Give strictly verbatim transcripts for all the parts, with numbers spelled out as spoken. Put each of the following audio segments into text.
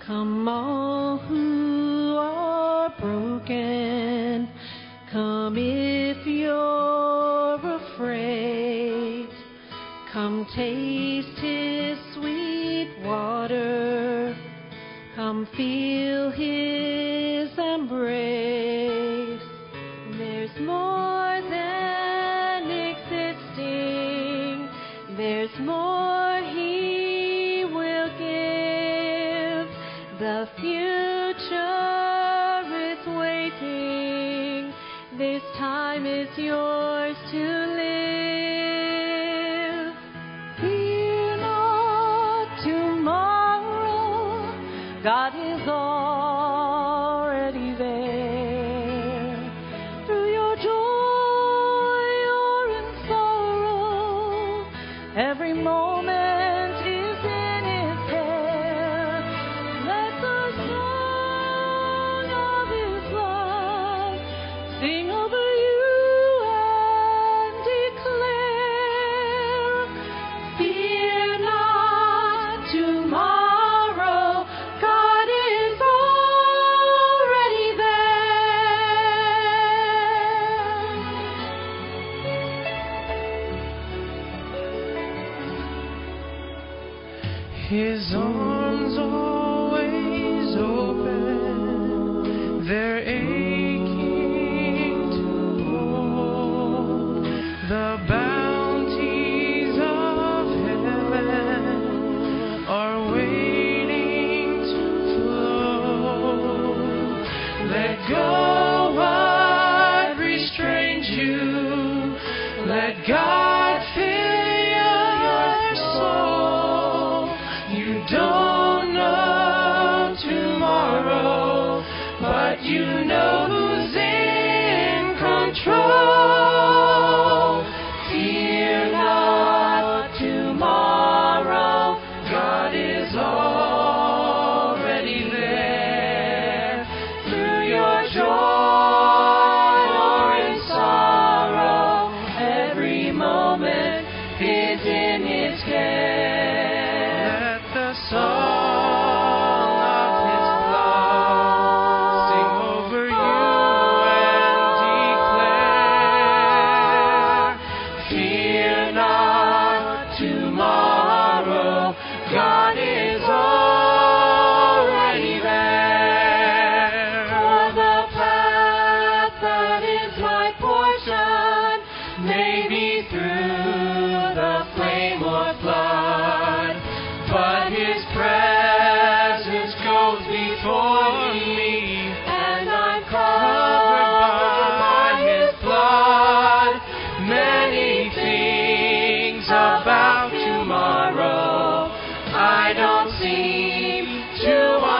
Come all who are broken, come if you're afraid. Come taste his sweet water, come feel his embrace. There's more than existing, there's more he will give. The future is waiting, this time is yours to live. Fear not tomorrow, God is already there. Through your joy or in sorrow, every moment is in his care. Let the song of his love sing over you and declare, fear not tomorrow, God is already there. His arms always open, they're aching to hold the bounties of heaven are waiting to flow. Let go what restrains you, let God fill your soul. You don't know tomorrow, but you know who's in control. Fear not tomorrow, God is already there. Through your joy or in sorrow, every moment is in his care. Let the song of his love sing over you and declare, fear not tomorrow, God is already there. For the path that is my portion may be through the flame or flood, but his presence goes before me, and I'm covered by his blood. Many things about tomorrow I don't seem to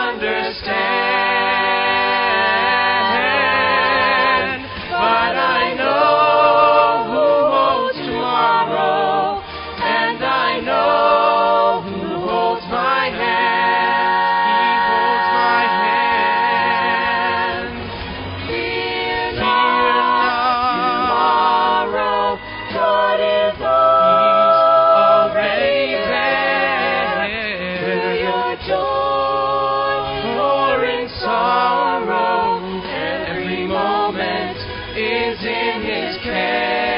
understand, but I know who holds tomorrow, and I know who holds my hand. He holds my hand. Fear not tomorrow, God is already there. Through your joy or in sorrow, every moment is in his care.